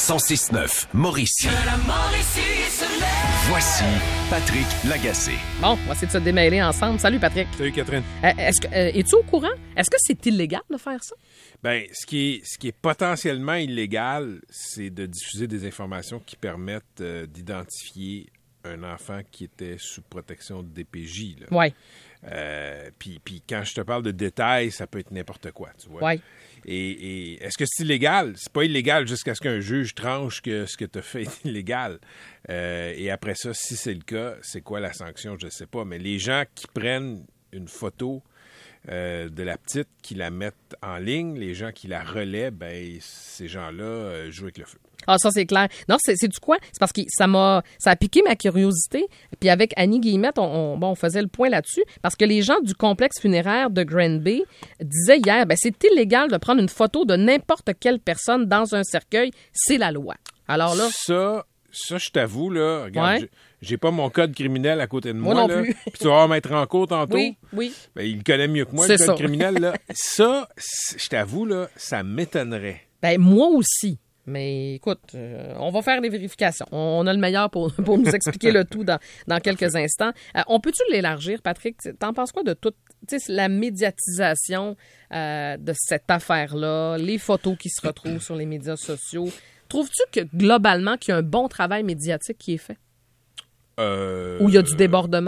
106.9 Mauricie. Voici Patrick Lagacé. Bon, on va essayer de se démêler ensemble. Salut, Patrick. Salut, Catherine. Es-tu au courant? Est-ce que c'est illégal de faire ça? Bien, ce qui est potentiellement illégal, c'est de diffuser des informations qui permettent d'identifier un enfant qui était sous protection de DPJ. Oui. Puis quand je te parle de détails, ça peut être n'importe quoi, tu vois. Oui. Et est-ce que c'est illégal? C'est pas illégal jusqu'à ce qu'un juge tranche que ce que tu as fait est illégal. Et après ça, si c'est le cas, c'est quoi la sanction? Je sais pas. Mais les gens qui prennent une photo de la petite, qui la mettent en ligne, les gens qui la relaient, ben ces gens-là jouent avec le feu. Ah, ça, c'est clair. Non, c'est du quoi? C'est parce que ça a piqué ma curiosité. Puis avec Annie Guillemette, on faisait le point là-dessus. Parce que les gens du complexe funéraire de Granby disaient hier, c'est illégal de prendre une photo de n'importe quelle personne dans un cercueil. C'est la loi. Alors là... Ça, je t'avoue, là, regarde, ouais. J'ai pas mon code criminel à côté de moi. Non là, plus. Puis tu vas voir Maître Rancourt tantôt. Oui. Ben, il le connaît mieux que moi, c'est le code ça. criminel. Là. Ça, je t'avoue, là, ça m'étonnerait. Moi aussi. Mais écoute, on va faire des vérifications. On a le meilleur pour nous expliquer le tout dans quelques instants. On peut-tu l'élargir, Patrick? T'en penses quoi de toute la médiatisation de cette affaire-là, les photos qui se retrouvent sur les médias sociaux? Trouves-tu que globalement, qu'il y a un bon travail médiatique qui est fait? Ou il y a du débordement?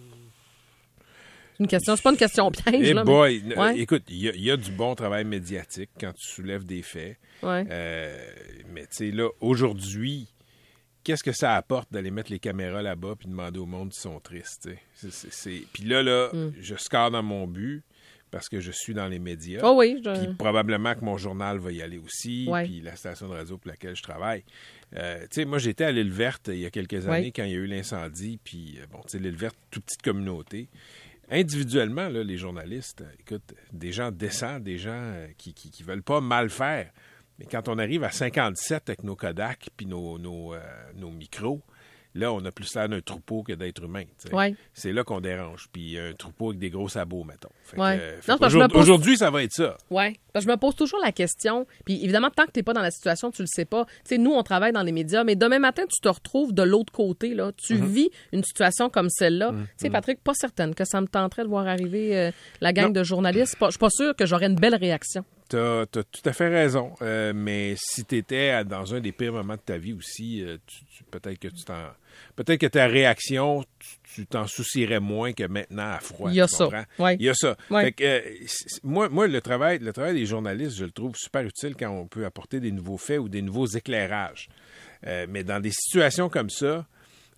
C'est pas une question piège, là. Boy, mais... ouais. Écoute, il y a du bon travail médiatique quand tu soulèves des faits. Ouais. Mais tu sais, là, aujourd'hui, qu'est-ce que ça apporte d'aller mettre les caméras là-bas puis demander au monde s'ils sont tristes, Puis là, je score dans mon but parce que je suis dans les médias. Oh oui. Puis probablement que mon journal va y aller aussi, ouais. puis la station de radio pour laquelle je travaille. Moi, j'étais à l'Île Verte il y a quelques années quand il y a eu l'incendie, puis l'Île Verte, toute petite communauté. Individuellement, là, les journalistes, écoute, des gens décents, des gens qui veulent pas mal faire. Mais quand on arrive à 57 avec nos Kodak puis nos micros, là, on a plus l'air d'un troupeau que d'être humain. Ouais. C'est là qu'on dérange. Puis un troupeau avec des gros sabots, mettons. Aujourd'hui, ça va être ça. Oui. Je me pose toujours la question. Puis évidemment, tant que tu n'es pas dans la situation, tu le sais pas. Nous, on travaille dans les médias, mais demain matin, tu te retrouves de l'autre côté. Là. Tu vis une situation comme celle-là. Patrick, pas certaine que ça me tenterait de voir arriver la gang de journalistes. Je suis pas sûre que j'aurais une belle réaction. T'as tout à fait raison. Mais si tu étais dans un des pires moments de ta vie aussi, peut-être que ta réaction, tu t'en soucierais moins que maintenant à froid. Il y a ça. Il y a ça. Ouais. Fait que, moi, le travail des journalistes, je le trouve super utile quand on peut apporter des nouveaux faits ou des nouveaux éclairages. Mais dans des situations comme ça,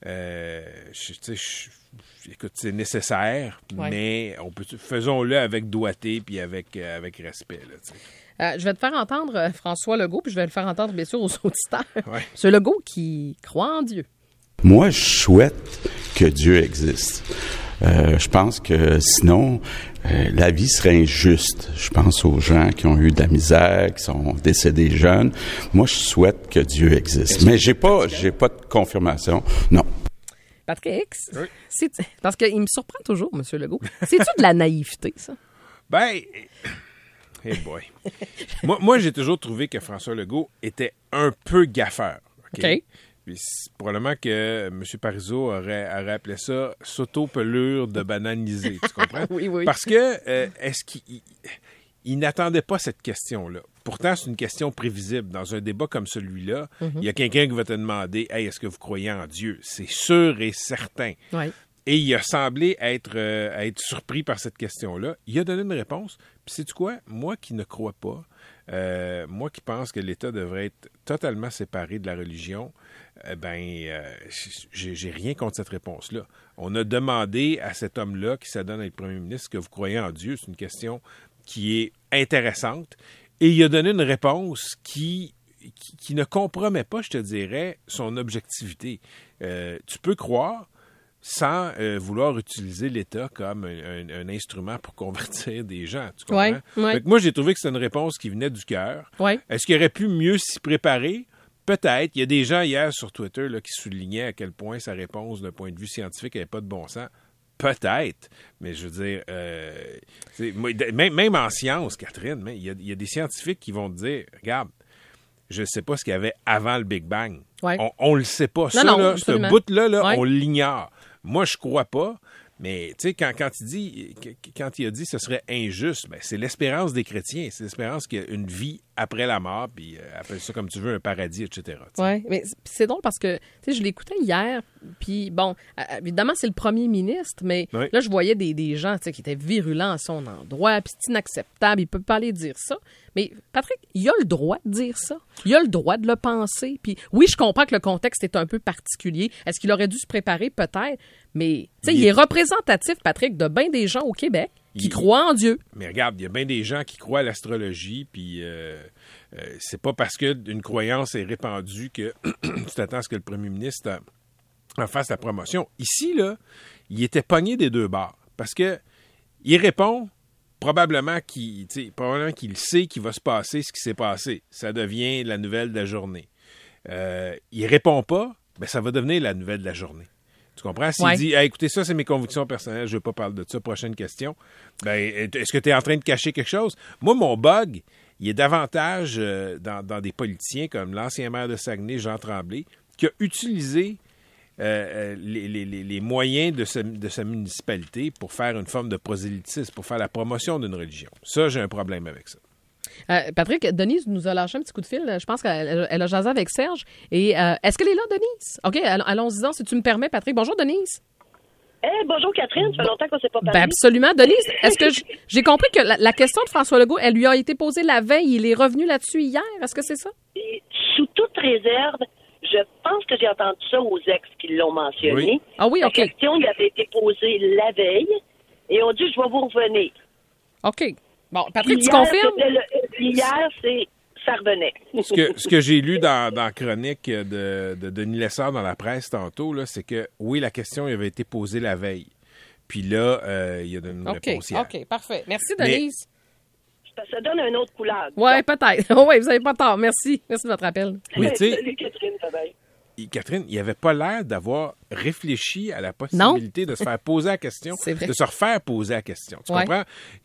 écoute, c'est nécessaire, mais faisons-le avec doigté puis avec respect. Là, je vais te faire entendre François Legault, puis je vais le faire entendre, bien sûr, aux auditeurs. Ouais. C'est Legault qui croit en Dieu. Moi, je souhaite que Dieu existe. Je pense que sinon, la vie serait injuste. Je pense aux gens qui ont eu de la misère, qui sont décédés jeunes. Moi, je souhaite que Dieu existe. Mais j'ai pas de confirmation. Non. Patrick, parce qu'il me surprend toujours, M. Legault. C'est-tu de la naïveté, ça? Hey boy. moi, j'ai toujours trouvé que François Legault était un peu gaffeur. OK? Puis probablement que M. Parizeau aurait appelé ça « s'auto-pelure de bananiser ». Tu comprends? Oui. Parce que, est-ce qu'il n'attendait pas cette question-là? Pourtant, c'est une question prévisible. Dans un débat comme celui-là, il y a quelqu'un qui va te demander « Hey, est-ce que vous croyez en Dieu? » C'est sûr et certain. Ouais. Et il a semblé être surpris par cette question-là. Il a donné une réponse. Puis sais-tu quoi? Moi qui ne crois pas, moi qui pense que l'État devrait être totalement séparé de la religion, j'ai rien contre cette réponse-là. On a demandé à cet homme-là qui s'adonne à être premier ministre que vous croyez en Dieu. C'est une question qui est intéressante. Et il a donné une réponse qui ne compromet pas, je te dirais, son objectivité. Tu peux croire sans vouloir utiliser l'État comme un instrument pour convertir des gens. Tu comprends? Ouais. Fait que moi, j'ai trouvé que c'était une réponse qui venait du cœur. Ouais. Est-ce qu'il aurait pu mieux s'y préparer? Peut-être. Il y a des gens hier sur Twitter là, qui soulignaient à quel point sa réponse d'un point de vue scientifique n'avait pas de bon sens. Peut-être, mais je veux dire, même en sciences, Catherine, il y a des scientifiques qui vont te dire, regarde, je ne sais pas ce qu'il y avait avant le Big Bang. Ouais. On le sait pas. Ça, Non, là, ce absolument. bout-là, là, Ouais. on l'ignore. Moi, je crois pas. Mais, tu sais, quand il a dit que ce serait injuste, ben, c'est l'espérance des chrétiens. C'est l'espérance qu'il y a une vie après la mort, puis appelle ça comme tu veux, un paradis, etc. t'sais. Oui, mais c'est drôle parce que, tu sais, je l'écoutais hier, puis bon, évidemment, c'est le premier ministre, mais Oui. là, je voyais des gens, tu sais, qui étaient virulents à son endroit, puis c'est inacceptable, il peut pas aller dire ça. Mais Patrick, il a le droit de dire ça. Il a le droit de le penser. Puis oui, je comprends que le contexte est un peu particulier. Est-ce qu'il aurait dû se préparer? Peut-être. Mais, tu sais, il est représentatif, Patrick, de bien des gens au Québec qui croient en Dieu. Mais regarde, il y a bien des gens qui croient à l'astrologie, puis c'est pas parce qu'une croyance est répandue que tu t'attends à ce que le premier ministre en fasse la promotion. Ici, là, il était pogné des deux bords. Parce que il répond probablement qu'il sait qu'il va se passer ce qui s'est passé. Ça devient la nouvelle de la journée. Il répond pas, ben ça va devenir la nouvelle de la journée. Tu comprends? S'il dit, écoutez, ça, c'est mes convictions personnelles, je ne veux pas parler de ça, prochaine question, ben, est-ce que tu es en train de cacher quelque chose? Moi, mon bug, il est davantage dans des politiciens comme l'ancien maire de Saguenay, Jean Tremblay, qui a utilisé les moyens de sa municipalité pour faire une forme de prosélytisme, pour faire la promotion d'une religion. Ça, j'ai un problème avec ça. Patrick, Denise nous a lâché un petit coup de fil. Je pense qu'elle a jasé avec Serge. Et est-ce qu'elle est là, Denise? OK, allons-y, si tu me permets, Patrick. Bonjour, Denise. Bonjour, Catherine. Ça fait longtemps qu'on ne s'est pas parlé. Ben absolument. Denise, est-ce que j'ai compris que la question de François Legault, elle lui a été posée la veille. Il est revenu là-dessus hier. Est-ce que c'est ça? Et sous toute réserve, je pense que j'ai entendu ça aux ex qui l'ont mentionné. Oui. Ah oui, OK. La question il avait été posée la veille et on dit « je vais vous revenir ». OK. Bon, Patrick, tu Hier, confirmes? Hier, ça revenait. Ce que j'ai lu dans la chronique de Denis Lessard dans la presse tantôt, là, c'est que, oui, la question avait été posée la veille. Puis là, il y a une réponse hier. OK, parfait. Merci, Denise. Ça donne une autre couleur. Oui, peut-être. Oui, vous n'avez pas tort. Merci. Merci de votre appel. Oui, tu sais, Salut, Catherine, ça va. Catherine, il n'avait pas l'air d'avoir réfléchi à la possibilité de se faire poser la question, C'est vrai. de se refaire poser la question. Tu Ouais. comprends?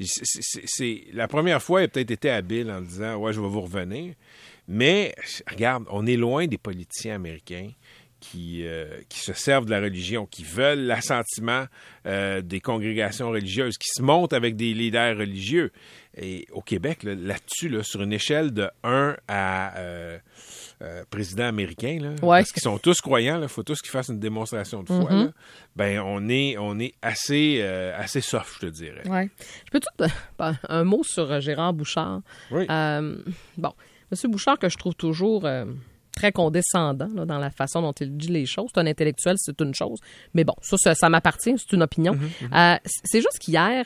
C'est la première fois, il a peut-être été habile en disant « Ouais, je vais vous revenir ». Mais, regarde, on est loin des politiciens américains qui se servent de la religion, qui veulent l'assentiment des congrégations religieuses, qui se montent avec des leaders religieux. Et au Québec, là-dessus, là, sur une échelle de 1 à président américain, là, parce qu'ils sont tous croyants, il faut tous qu'ils fassent une démonstration de foi, là, ben on est assez soft, je te dirais. Ouais. Je peux tout un mot sur Gérard Bouchard. Oui. Bon, M. Bouchard, que je trouve toujours très condescendant là, dans la façon dont il dit les choses. C'est un intellectuel, c'est une chose. Mais bon, ça m'appartient, c'est une opinion. C'est juste qu'hier,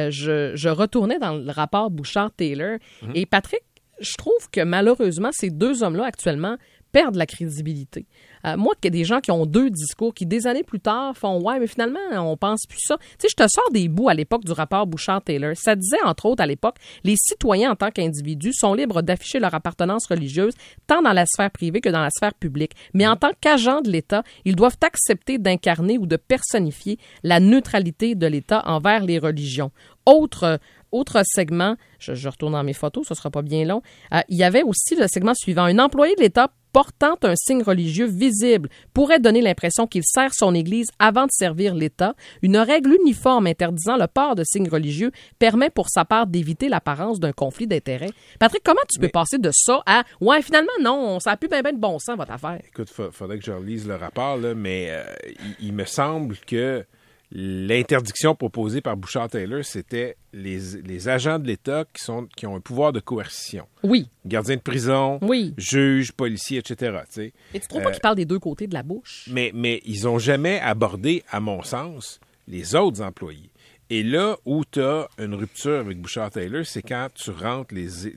je retournais dans le rapport Bouchard-Taylor et Patrick, je trouve que malheureusement, ces deux hommes-là, actuellement, perdent la crédibilité. Moi, qu'il y a des gens qui ont deux discours, qui des années plus tard font « Ouais, mais finalement, on pense plus ça. » Tu sais, je te sors des bouts à l'époque du rapport Bouchard-Taylor. Ça disait, entre autres, à l'époque, les citoyens en tant qu'individus sont libres d'afficher leur appartenance religieuse tant dans la sphère privée que dans la sphère publique. Mais en tant qu'agents de l'État, ils doivent accepter d'incarner ou de personnifier la neutralité de l'État envers les religions. Autre segment, je retourne dans mes photos, ce sera pas bien long. Il y avait aussi le segment suivant. Un employé de l'État portant un signe religieux visible pourrait donner l'impression qu'il sert son Église avant de servir l'État. Une règle uniforme interdisant le port de signes religieux permet pour sa part d'éviter l'apparence d'un conflit d'intérêts. Patrick, comment tu peux passer de ça à « Ouais, finalement, non, ça n'a plus bien de bon sens, votre affaire. » Écoute, faudrait que je relise le rapport, là, mais il me semble que l'interdiction proposée par Bouchard-Taylor, c'était les agents de l'État qui ont un pouvoir de coercition. Oui. Gardiens de prison, Oui. juges, policiers, etc. T'sais. Et tu trouves pas qu'il parle des deux côtés de la bouche? Mais ils n'ont jamais abordé, à mon sens, les autres employés. Et là où tu as une rupture avec Bouchard-Taylor, c'est quand tu rentres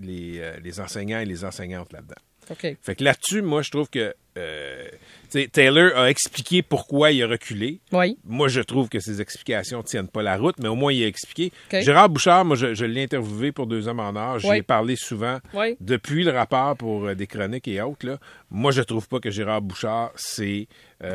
les enseignants et les enseignantes là-dedans. OK. Fait que là-dessus, moi, je trouve que Taylor a expliqué pourquoi il a reculé. Oui. Moi, je trouve que ses explications ne tiennent pas la route, mais au moins, il a expliqué. Okay. Gérard Bouchard, moi, je l'ai interviewé pour 2 hommes en or. J'y ai parlé souvent depuis le rapport pour des chroniques et autres. Là. Moi, je trouve pas que Gérard Bouchard s'est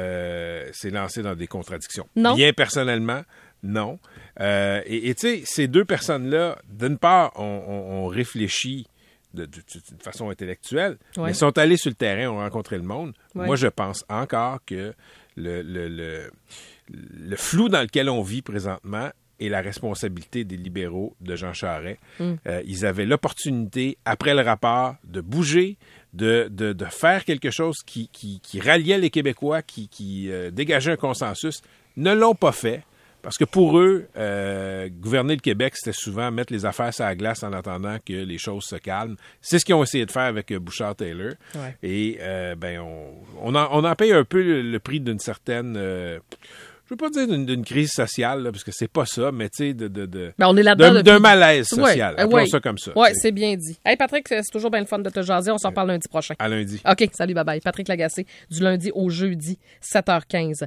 lancé dans des contradictions. Non. Bien personnellement, non. Et tu sais, ces deux personnes-là, d'une part, on réfléchit de façon intellectuelle, Ouais. mais ils sont allés sur le terrain, ont rencontré le monde. Ouais. Moi, je pense encore que le flou dans lequel on vit présentement est la responsabilité des libéraux de Jean Charest. Ils avaient l'opportunité, après le rapport, de bouger, de faire quelque chose qui ralliait les Québécois, qui dégageait un consensus. Ne l'ont pas fait. Parce que pour eux, gouverner le Québec, c'était souvent mettre les affaires sur la glace en attendant que les choses se calment. C'est ce qu'ils ont essayé de faire avec Bouchard-Taylor. Ouais. Et on en paye un peu le prix d'une certaine... je veux pas dire d'une crise sociale, là, parce que c'est pas ça, mais tu sais, On est là-dedans d'un malaise social. Appelons ça comme ça. Oui, t'sais. c'est bien dit. Hey Patrick, c'est toujours bien le fun de te jaser. On s'en reparle lundi prochain. À lundi. OK, salut, bye-bye. Patrick Lagacé, du lundi au jeudi, 7h15.